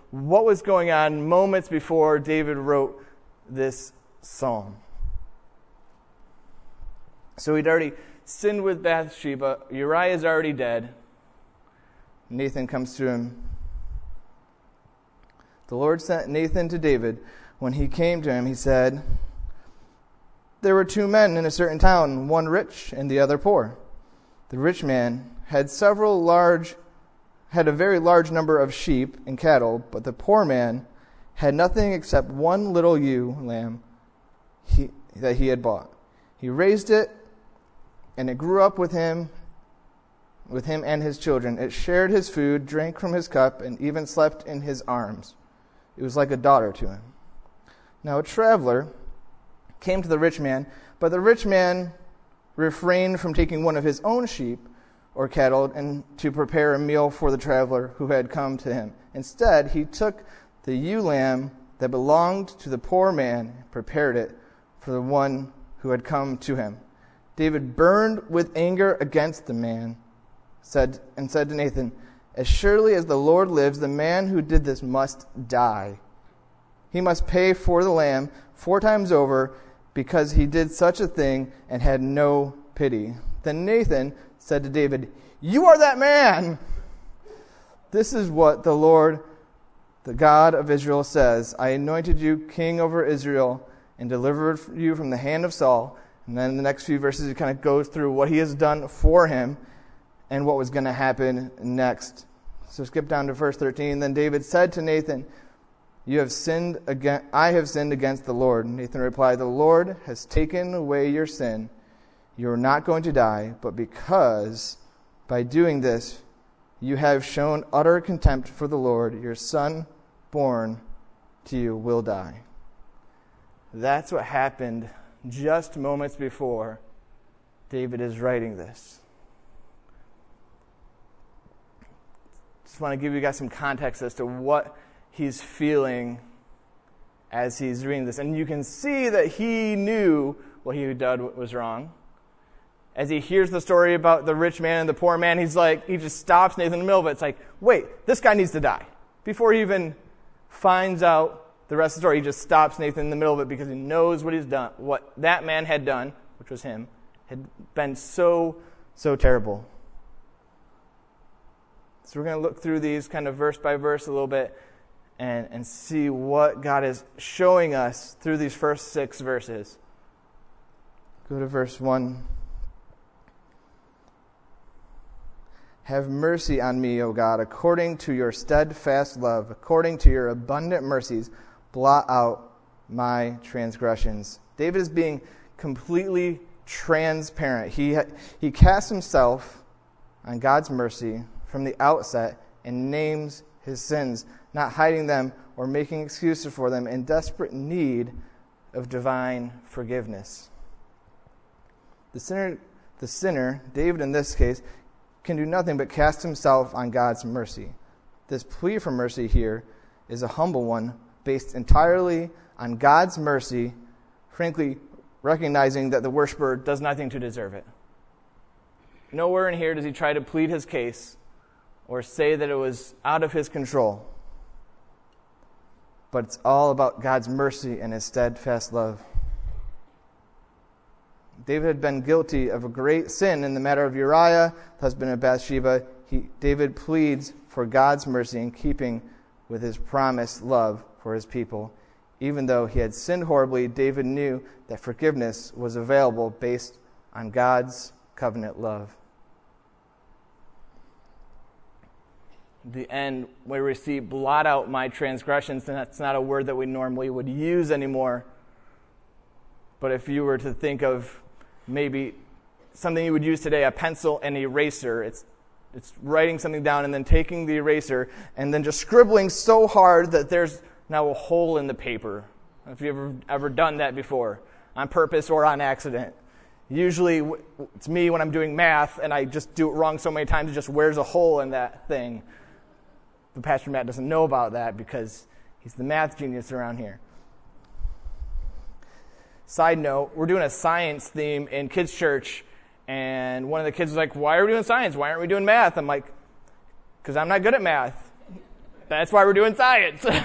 what was going on moments before David wrote this psalm. So he'd already sinned with Bathsheba. Uriah's already dead. Nathan comes to him. The Lord sent Nathan to David. When he came to him, he said, "There were two men in a certain town, one rich and the other poor. The rich man had a very large number of sheep and cattle, but the poor man had nothing except one little ewe lamb that he had bought. He raised it, and it grew up with him and his children. It shared his food, drank from his cup, and even slept in his arms. It was like a daughter to him. Now a traveler came to the rich man, but the rich man refrained from taking one of his own sheep or cattle and to prepare a meal for the traveler who had come to him. Instead, he took the ewe lamb that belonged to the poor man and prepared it for the one who had come to him. David burned with anger against the man, said to Nathan, "As surely as the Lord lives, the man who did this must die. He must pay for the lamb 4 times over, because he did such a thing and had no pity." Then Nathan said to David, "You are that man! This is what the Lord, the God of Israel, says. I anointed you king over Israel and delivered you from the hand of Saul." And then in the next few verses, he kind of goes through what he has done for him and what was going to happen next. So skip down to verse 13. Then David said to Nathan, I have sinned against the Lord. Nathan replied, "The Lord has taken away your sin. You are not going to die, but because by doing this you have shown utter contempt for the Lord, your son born to you will die." That's what happened just moments before David is writing this. Just want to give you guys some context as to what he's feeling as he's reading this. And you can see that he knew what he had done was wrong. As he hears the story about the rich man and the poor man, he just stops Nathan in the middle of it. It's like, wait, this guy needs to die. Before he even finds out the rest of the story, he just stops Nathan in the middle of it because he knows what he's done, what that man had done, which was him, had been so terrible. So we're going to look through these kind of verse by verse a little bit and see what God is showing us through these first 6 verses. Go to verse 1. "Have mercy on me, O God, according to your steadfast love, according to your abundant mercies, blot out my transgressions." David is being completely transparent. He casts himself on God's mercy from the outset and names his sins, not hiding them or making excuses for them, in desperate need of divine forgiveness. The sinner, David in this case, can do nothing but cast himself on God's mercy. This plea for mercy here is a humble one, based entirely on God's mercy, frankly, recognizing that the worshiper does nothing to deserve it. Nowhere in here does he try to plead his case or say that it was out of his control. But it's all about God's mercy and his steadfast love. David had been guilty of a great sin in the matter of Uriah, the husband of Bathsheba. David pleads for God's mercy in keeping with his promised love for his people. Even though he had sinned horribly, David knew that forgiveness was available based on God's covenant love. The end where we see blot out my transgressions, and that's not a word that we normally would use anymore. But if you were to think of maybe something you would use today, a pencil and eraser, it's writing something down and then taking the eraser and then just scribbling so hard that there's now a hole in the paper. If you've ever done that before, on purpose or on accident. Usually it's me when I'm doing math and I just do it wrong so many times, it just wears a hole in that thing. But Pastor Matt doesn't know about that because he's the math genius around here. Side note, we're doing a science theme in kids' church, and one of the kids was like, "Why are we doing science? Why aren't we doing math?" I'm like, "Because I'm not good at math." That's why we're doing science. All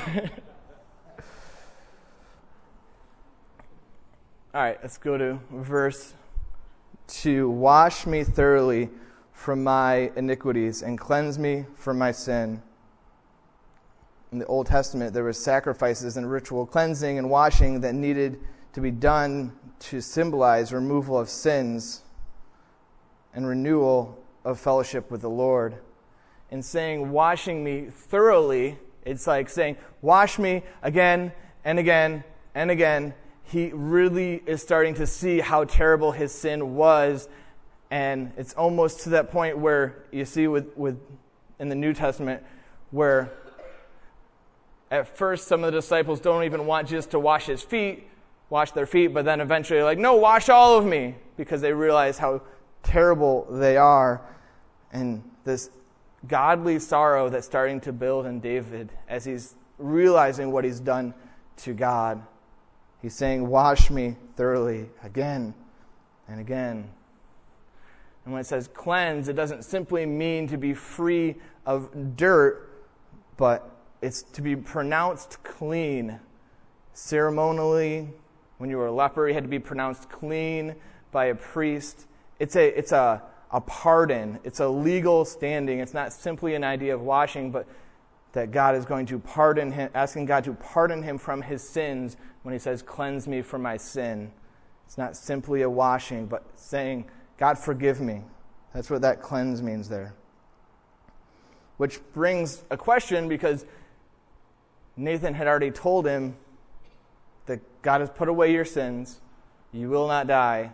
right, let's go to verse 2. Wash me thoroughly from my iniquities and cleanse me from my sin. In the Old Testament, there were sacrifices and ritual cleansing and washing that needed to be done to symbolize removal of sins and renewal of fellowship with the Lord. In saying, washing me thoroughly, it's like saying, wash me again and again and again. He really is starting to see how terrible his sin was, and it's almost to that point where you see with in the New Testament where at first some of the disciples don't even want Jesus to wash their feet, but then eventually they're like, no, wash all of me, because they realize how terrible they are. And this godly sorrow that's starting to build in David as he's realizing what he's done to God. He's saying, wash me thoroughly again and again. And when it says cleanse, it doesn't simply mean to be free of dirt, but it's to be pronounced clean. Ceremonially, when you were a leper, you had to be pronounced clean by a priest. It's a pardon. It's a legal standing. It's not simply an idea of washing, but that God is going to pardon him, asking God to pardon him from his sins when he says, cleanse me from my sin. It's not simply a washing, but saying, God, forgive me. That's what that cleanse means there. Which brings a question, because Nathan had already told him that God has put away your sins. You will not die.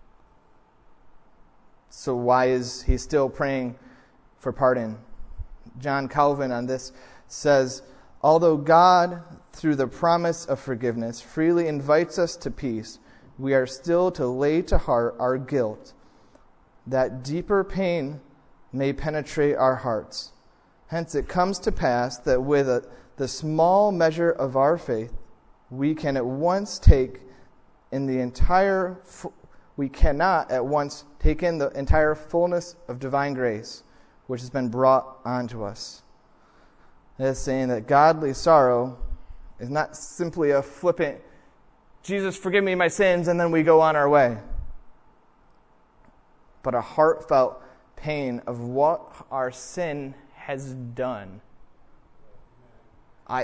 So why is he still praying for pardon? John Calvin on this says, although God, through the promise of forgiveness, freely invites us to peace, we are still to lay to heart our guilt, that deeper pain may penetrate our hearts. Hence it comes to pass that with the small measure of our faith, we can at once take in the entire we cannot at once take in the entire fullness of divine grace, which has been brought onto us. That is saying that godly sorrow is not simply a flippant, Jesus, forgive me my sins, and then we go on our way, but a heartfelt pain of what our sin has done. I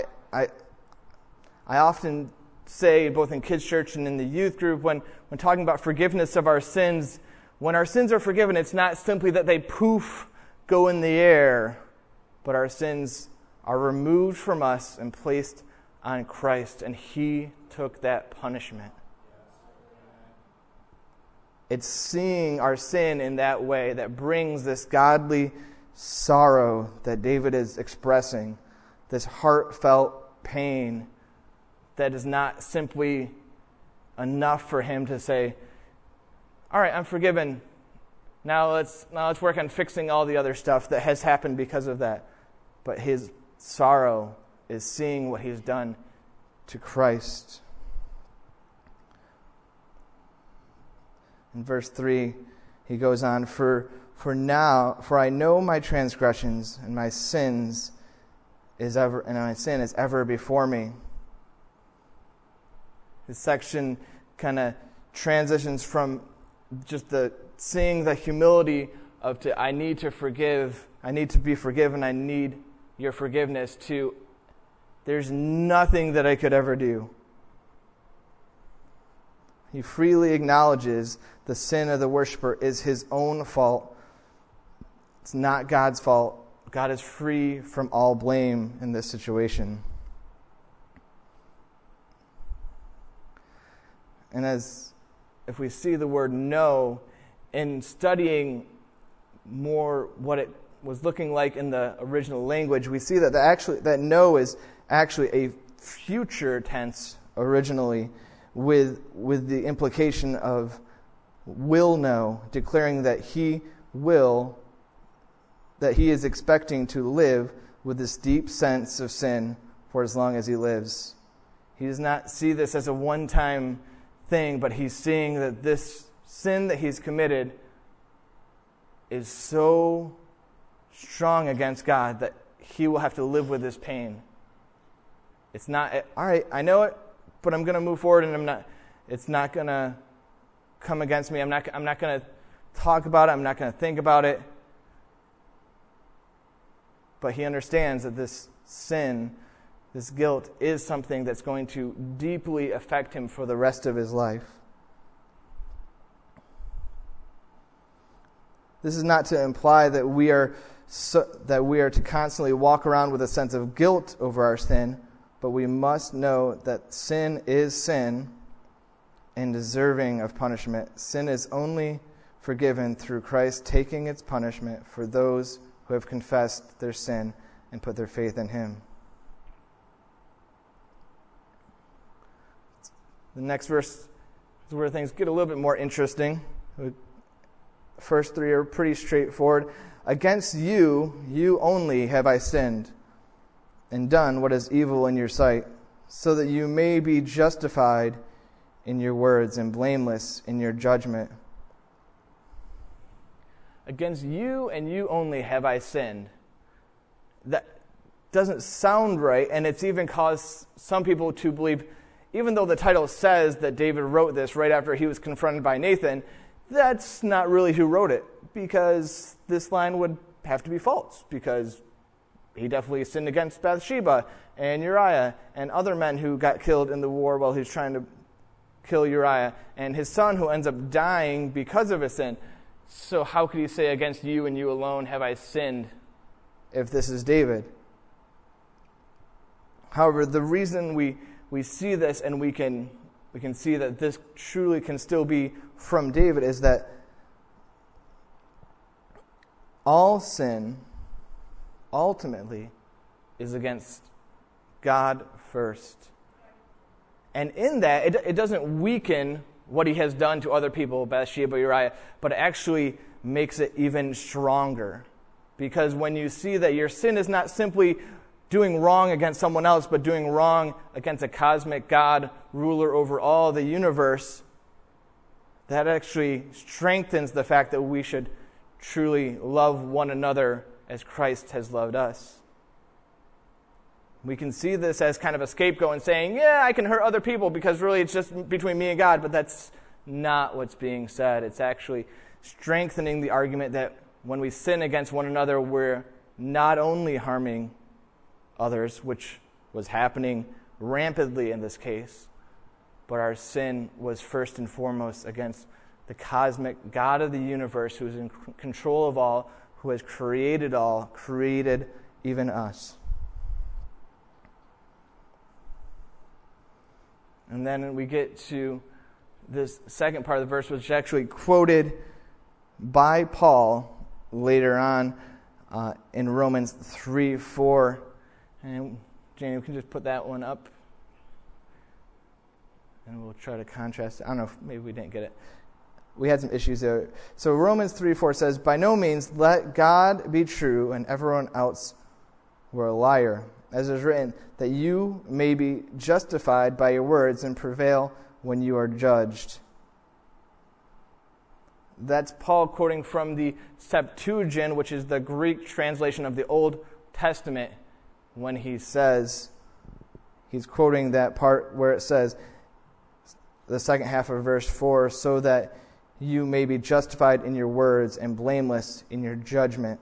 often say, both in kids' church and in the youth group, when talking about forgiveness of our sins, when our sins are forgiven, it's not simply that they poof, go in the air, but our sins are removed from us and placed on Christ, and he took that punishment. It's seeing our sin in that way that brings this godly sorrow that David is expressing, this heartfelt pain that is not simply enough for him to say, all right, I'm forgiven. Now let's work on fixing all the other stuff that has happened because of that. But his sorrow is seeing what he's done to Christ. In verse 3, he goes on, For I know my transgressions and my sin is ever before me. This section kind of transitions from just seeing the humility of I need to forgive, I need to be forgiven, I need your forgiveness, to there's nothing that I could ever do. He freely acknowledges the sin of the worshiper is his own fault. It's not God's fault. God is free from all blame in this situation. And if we see the word know, in studying more what it was looking like in the original language, we see that know is actually a future tense originally, with the implication of will know, declaring that he is expecting to live with this deep sense of sin for as long as he lives. He does not see this as a one-time thing, but he's seeing that this sin that he's committed is so strong against God that he will have to live with this pain. It's not, all right, I know it, but I'm going to move forward, and it's not going to come against me. I'm not going to talk about it. I'm not going to think about it. But he understands that this sin, this guilt, is something that's going to deeply affect him for the rest of his life. This is not to imply that we are to constantly walk around with a sense of guilt over our sin, but we must know that sin is sin and deserving of punishment. Sin is only forgiven through Christ taking its punishment for those who have confessed their sin and put their faith in him. The next verse is where things get a little bit more interesting. The first three are pretty straightforward. Against you only have I sinned and done what is evil in your sight, so that you may be justified in your words and blameless in your judgment. Against you and you only have I sinned. That doesn't sound right, and it's even caused some people to believe, even though the title says that David wrote this right after he was confronted by Nathan, that's not really who wrote it, because this line would have to be false, because he definitely sinned against Bathsheba and Uriah and other men who got killed in the war while he was trying to kill Uriah, and his son who ends up dying because of his sin. So how could he say, against you and you alone have I sinned, if this is David? However, the reason we see this and we can see that this truly can still be from David is that all sin ultimately is against God first. And in that, it doesn't weaken what he has done to other people, Bathsheba, Uriah, but it actually makes it even stronger. Because when you see that your sin is not simply doing wrong against someone else, but doing wrong against a cosmic God, ruler over all the universe, that actually strengthens the fact that we should truly love one another as Christ has loved us. We can see this as kind of a scapegoat and saying, yeah, I can hurt other people because really it's just between me and God, but that's not what's being said. It's actually strengthening the argument that when we sin against one another, we're not only harming others, which was happening rampantly in this case, but our sin was first and foremost against the cosmic God of the universe, who is in control of all, who has created all, created even us. And then we get to this second part of the verse, which is actually quoted by Paul later on in Romans 3:4. And Janie, we can just put that one up. And we'll try to contrast it. I don't know if maybe we didn't get it. We had some issues there. So Romans 3:4 says, "By no means let God be true and everyone else were a liar. As is written, that you may be justified by your words and prevail when you are judged." That's Paul quoting from the Septuagint, which is the Greek translation of the Old Testament, when he says, he's quoting that part where it says, the second half of verse 4, so that you may be justified in your words and blameless in your judgment.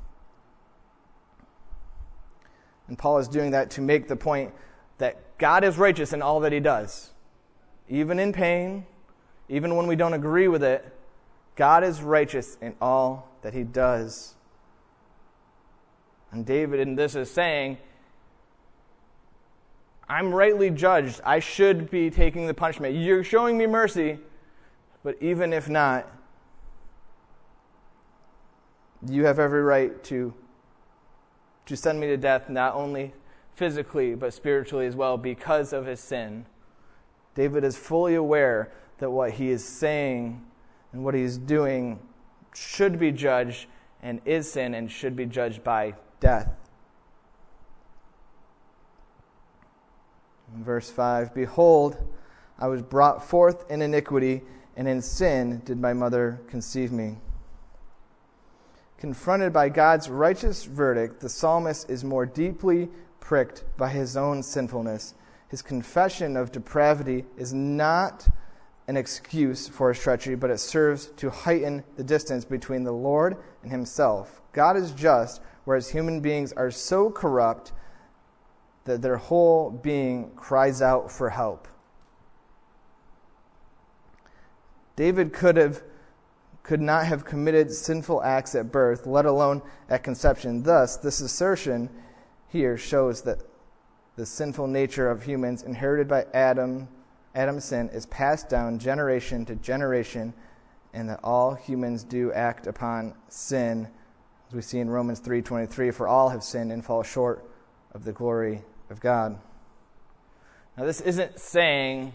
And Paul is doing that to make the point that God is righteous in all that he does. Even in pain, even when we don't agree with it, God is righteous in all that he does. And David in this is saying, I'm rightly judged. I should be taking the punishment. You're showing me mercy, but even if not, you have every right to send me to death, not only physically, but spiritually as well, because of his sin. David is fully aware that what he is saying and what he is doing should be judged and is sin and should be judged by death. In verse 5, "Behold, I was brought forth in iniquity, and in sin did my mother conceive me." Confronted by God's righteous verdict, the psalmist is more deeply pricked by his own sinfulness. His confession of depravity is not an excuse for his treachery, but it serves to heighten the distance between the Lord and himself. God is just, whereas human beings are so corrupt that their whole being cries out for help. David could not have committed sinful acts at birth, let alone at conception. Thus, this assertion here shows that the sinful nature of humans inherited by Adam's sin is passed down generation to generation, and that all humans do act upon sin, as we see in Romans 3:23, for all have sinned and fall short of the glory of God. Now, this isn't saying,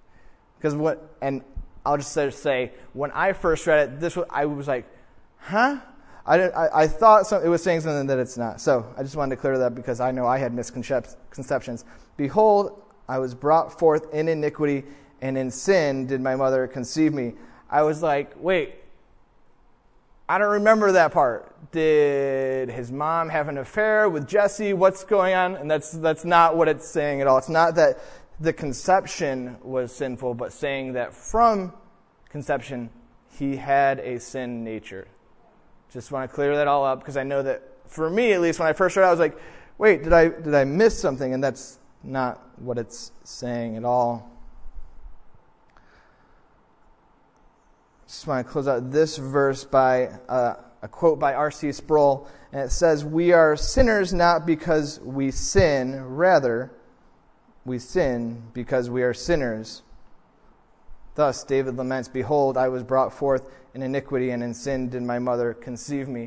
I'll just say, when I first read it, I was like, huh? I thought it was saying something that it's not. So I just wanted to clear that because I know I had misconceptions. Behold, I was brought forth in iniquity, and in sin did my mother conceive me. I was like, wait, I don't remember that part. Did his mom have an affair with Jesse? What's going on? And that's not what it's saying at all. It's not that the conception was sinful, but saying that from conception he had a sin nature. Just want to clear that all up because I know that for me, at least when I first read it, I was like, wait, did I miss something? And that's not what it's saying at all. Just want to close out this verse by a quote by R.C. Sproul, and it says, "We are sinners not because we sin, rather we sin because we are sinners. Thus David laments, behold, I was brought forth in iniquity, and in sin did my mother conceive me."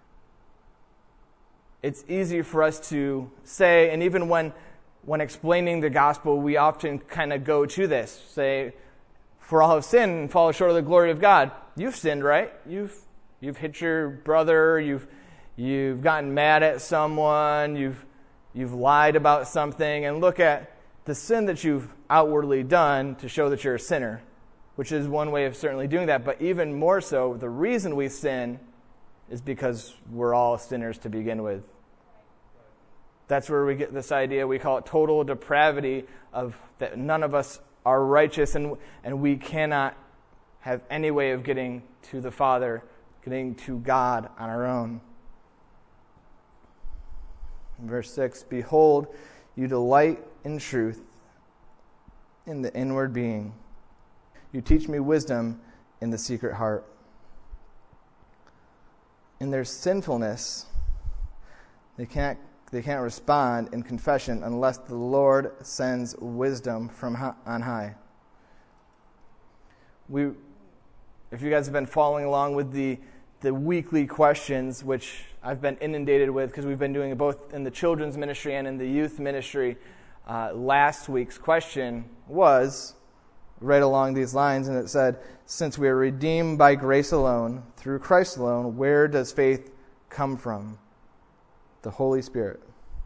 It's easy for us to say, and even when explaining the gospel, we often kind of go to this. Say, for all have sinned and fall short of the glory of God. You've sinned, right? You've hit your brother, you've gotten mad at someone, you've lied about something, and look at the sin that you've outwardly done to show that you're a sinner, which is one way of certainly doing that. But even more so, the reason we sin is because we're all sinners to begin with. That's where we get this idea, we call it total depravity, of that none of us are righteous, and we cannot have any way of getting to the Father, getting to God on our own. Verse 6, behold, you delight in truth in the inward being. You teach me wisdom in the secret heart. In their sinfulness, they can't respond in confession unless the Lord sends wisdom from on high. If you guys have been following along with the weekly questions, which I've been inundated with because we've been doing it both in the children's ministry and in the youth ministry, last week's question was right along these lines, and it said, since we are redeemed by grace alone, through Christ alone, where does faith come from? The Holy Spirit.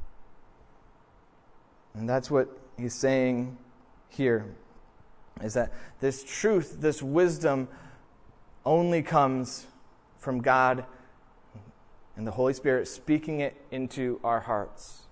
And that's what he's saying here, is that this truth, this wisdom, only comes from God and the Holy Spirit speaking it into our hearts.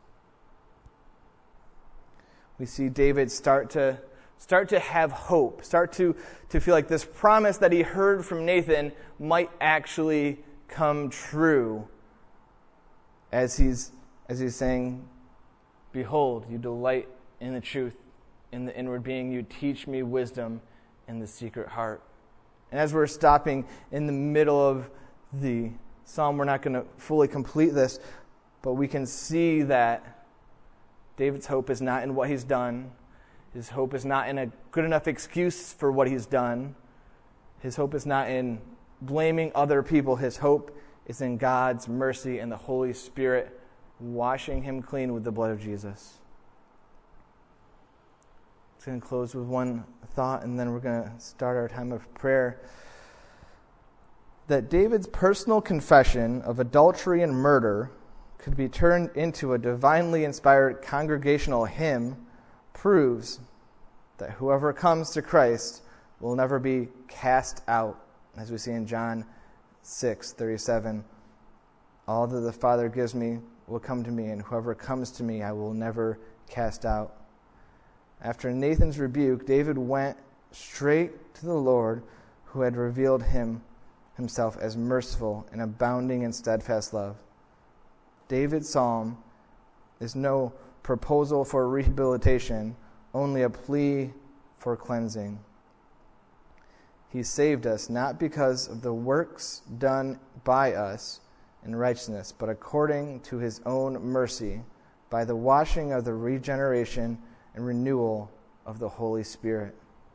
We see David start to have hope, start to feel like this promise that he heard from Nathan might actually come true, as he's saying, behold, you delight in the truth in the inward being, you teach me wisdom in the secret heart. And as we're stopping in the middle of the psalm, we're not going to fully complete this, but we can see that David's hope is not in what he's done. His hope is not in a good enough excuse for what he's done. His hope is not in blaming other people. His hope is in God's mercy and the Holy Spirit washing him clean with the blood of Jesus. I'm going to close with one thought, and then we're going to start our time of prayer. That David's personal confession of adultery and murder could be turned into a divinely inspired congregational hymn proves that whoever comes to Christ will never be cast out, as we see in John 6:37. All that the Father gives me will come to me, and whoever comes to me I will never cast out." After Nathan's rebuke, David went straight to the Lord, who had revealed himself as merciful and abounding in steadfast love. David's psalm is no proposal for rehabilitation, only a plea for cleansing. He saved us not because of the works done by us in righteousness, but according to his own mercy, by the washing of the regeneration and renewal of the Holy Spirit.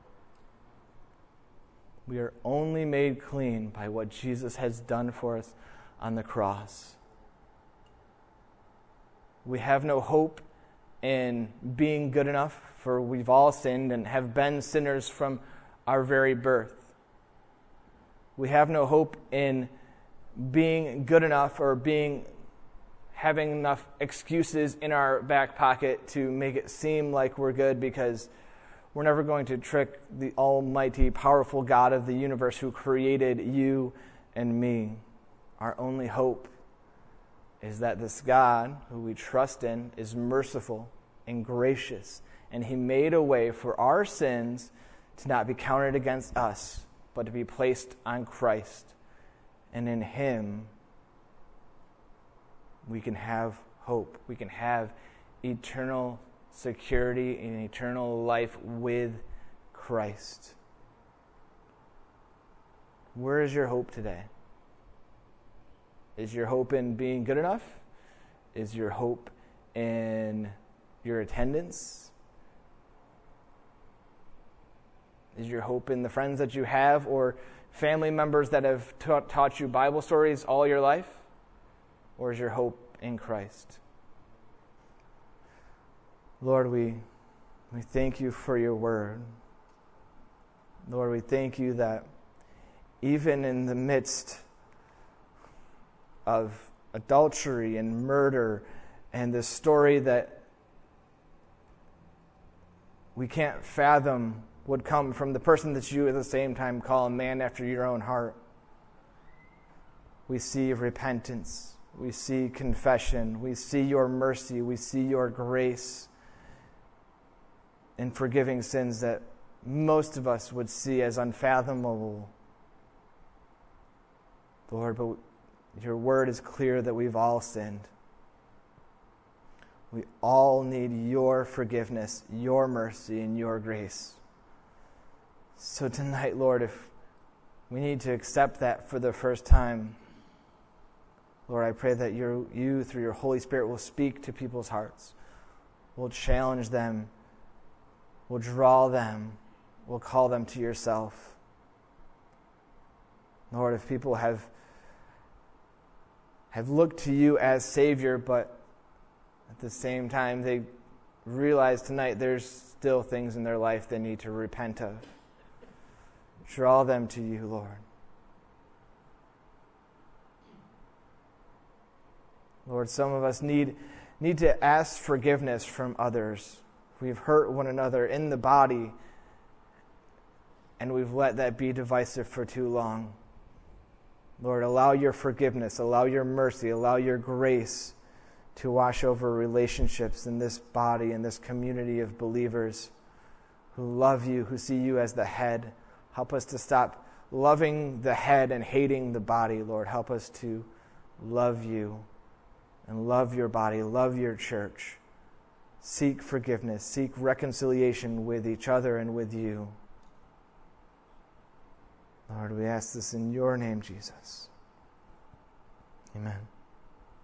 We are only made clean by what Jesus has done for us on the cross. We have no hope in being good enough, for we've all sinned and have been sinners from our very birth. We have no hope in being good enough or having enough excuses in our back pocket to make it seem like we're good, because we're never going to trick the almighty, powerful God of the universe who created you and me. Our only hope is that this God, who we trust in, is merciful and gracious, and he made a way for our sins to not be counted against us, but to be placed on Christ. And in him, we can have hope. We can have eternal security and eternal life with Christ. Where is your hope today? Is your hope in being good enough? Is your hope in your attendance? Is your hope in the friends that you have or family members that have taught you Bible stories all your life? Or is your hope in Christ? Lord, we thank you for your word. Lord, we thank you that even in the midst of adultery and murder and this story that we can't fathom would come from the person that you at the same time call a man after your own heart, we see repentance, we see confession, we see your mercy, we see your grace in forgiving sins that most of us would see as unfathomable. Lord, but your word is clear that we've all sinned. We all need your forgiveness, your mercy, and your grace. So tonight, Lord, if we need to accept that for the first time, Lord, I pray that you, through your Holy Spirit, will speak to people's hearts, will challenge them, will draw them, will call them to yourself. Lord, if people have looked to you as Savior, but at the same time they realize tonight there's still things in their life they need to repent of, draw them to you, Lord. Lord, some of us need to ask forgiveness from others. We've hurt one another in the body, and we've let that be divisive for too long. Lord, allow your forgiveness, allow your mercy, allow your grace to wash over relationships in this body, in this community of believers who love you, who see you as the head. Help us to stop loving the head and hating the body, Lord. Help us to love you and love your body, love your church. Seek forgiveness, seek reconciliation with each other and with you. Lord, we ask this in your name, Jesus. Amen.